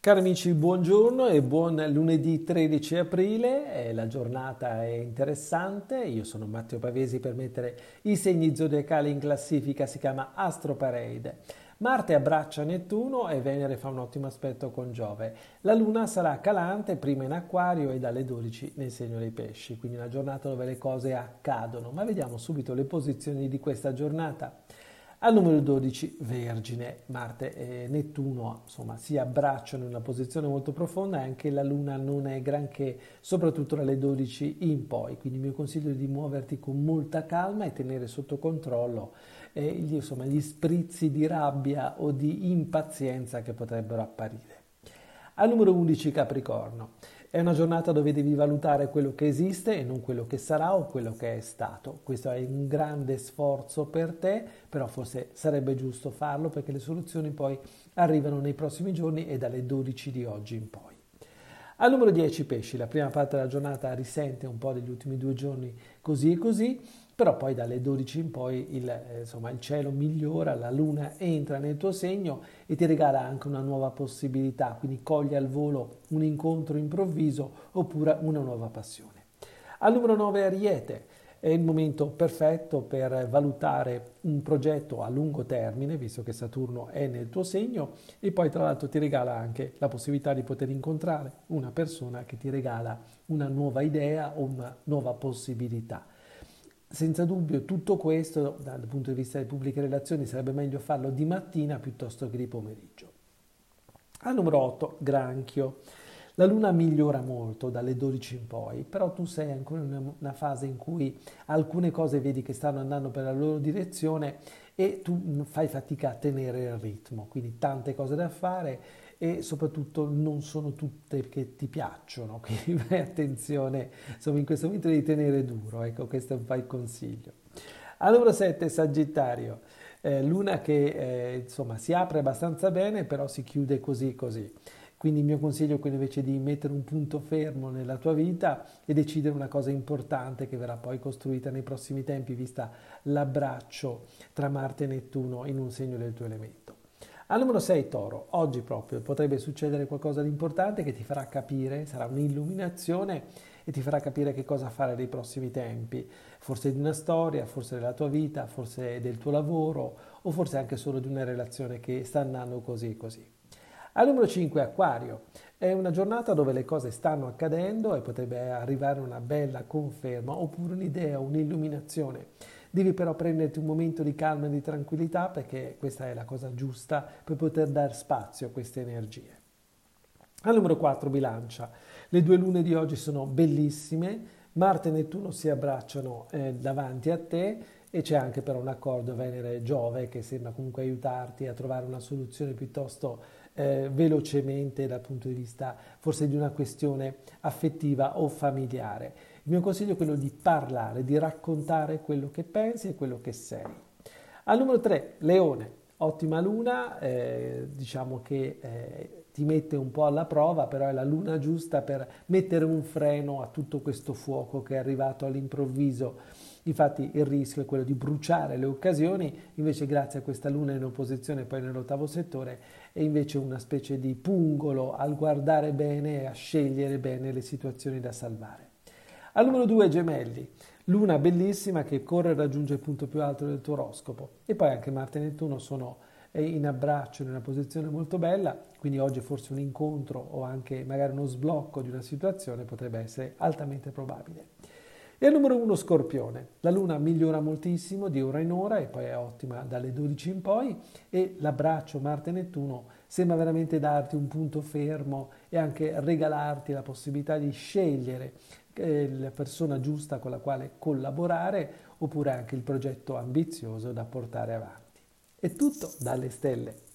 Cari amici, buongiorno e buon lunedì 13 aprile. La giornata è interessante. Io sono Matteo Pavesi per mettere i segni zodiacali in classifica, si chiama Astro Parade. Marte abbraccia Nettuno e Venere fa un ottimo aspetto con Giove. La Luna sarà calante prima in Acquario e dalle 12 nel segno dei Pesci, quindi una giornata dove le cose accadono. Ma vediamo subito le posizioni di questa giornata. Al numero 12 Vergine, Marte e Nettuno insomma, si abbracciano in una posizione molto profonda e anche la Luna non è granché, soprattutto dalle 12 in poi, quindi il mio consiglio è di muoverti con molta calma e tenere sotto controllo gli sprizzi di rabbia o di impazienza che potrebbero apparire. Al numero 11 Capricorno. È una giornata dove devi valutare quello che esiste e non quello che sarà o quello che è stato. Questo è un grande sforzo per te, però forse sarebbe giusto farlo perché le soluzioni poi arrivano nei prossimi giorni e dalle 12 di oggi in poi. Al numero 10 Pesci, la prima parte della giornata risente un po' degli ultimi 2 giorni così e così, però poi dalle 12 in poi il cielo migliora, la luna entra nel tuo segno e ti regala anche una nuova possibilità, quindi cogli al volo un incontro improvviso oppure una nuova passione. Al numero 9 Ariete, è il momento perfetto per valutare un progetto a lungo termine, visto che Saturno è nel tuo segno, e poi tra l'altro ti regala anche la possibilità di poter incontrare una persona che ti regala una nuova idea o una nuova possibilità. Senza dubbio tutto questo dal punto di vista delle pubbliche relazioni sarebbe meglio farlo di mattina piuttosto che di pomeriggio. Al numero 8, Granchio. La luna migliora molto dalle 12 in poi, però tu sei ancora in una fase in cui alcune cose vedi che stanno andando per la loro direzione e tu fai fatica a tenere il ritmo, quindi tante cose da fare e soprattutto non sono tutte che ti piacciono, quindi fai attenzione, insomma in questo momento devi tenere duro, ecco questo è un po' il consiglio. Al numero 7 Sagittario, luna che insomma si apre abbastanza bene però si chiude così così. Quindi il mio consiglio è quello invece di mettere un punto fermo nella tua vita e decidere una cosa importante che verrà poi costruita nei prossimi tempi, vista l'abbraccio tra Marte e Nettuno in un segno del tuo elemento. Al numero 6 Toro, oggi proprio potrebbe succedere qualcosa di importante che ti farà capire, sarà un'illuminazione e ti farà capire che cosa fare nei prossimi tempi, forse di una storia, forse della tua vita, forse del tuo lavoro o forse anche solo di una relazione che sta andando così e così. Al numero 5 Acquario, è una giornata dove le cose stanno accadendo e potrebbe arrivare una bella conferma oppure un'idea, un'illuminazione. Devi però prenderti un momento di calma e di tranquillità perché questa è la cosa giusta per poter dar spazio a queste energie. Al numero 4 Bilancia, le due lune di oggi sono bellissime, Marte e Nettuno si abbracciano davanti a te e c'è anche però un accordo Venere-Giove che sembra comunque aiutarti a trovare una soluzione piuttosto velocemente dal punto di vista forse di una questione affettiva o familiare. Il mio consiglio è quello di parlare, di raccontare quello che pensi e quello che sei. Al numero 3, Leone, ottima luna, diciamo che ti mette un po' alla prova, però è la luna giusta per mettere un freno a tutto questo fuoco che è arrivato all'improvviso. Infatti il rischio è quello di bruciare le occasioni, invece grazie a questa luna in opposizione poi nell'ottavo settore è invece una specie di pungolo al guardare bene e a scegliere bene le situazioni da salvare. Al numero 2 Gemelli, luna bellissima che corre e raggiunge il punto più alto del tuo oroscopo e poi anche Marte e Nettuno sono in abbraccio in una posizione molto bella, quindi oggi forse un incontro o anche magari uno sblocco di una situazione potrebbe essere altamente probabile. E al numero 1 Scorpione, la luna migliora moltissimo di ora in ora e poi è ottima dalle 12 in poi e l'abbraccio Marte-Nettuno sembra veramente darti un punto fermo e anche regalarti la possibilità di scegliere la persona giusta con la quale collaborare oppure anche il progetto ambizioso da portare avanti. È tutto dalle stelle.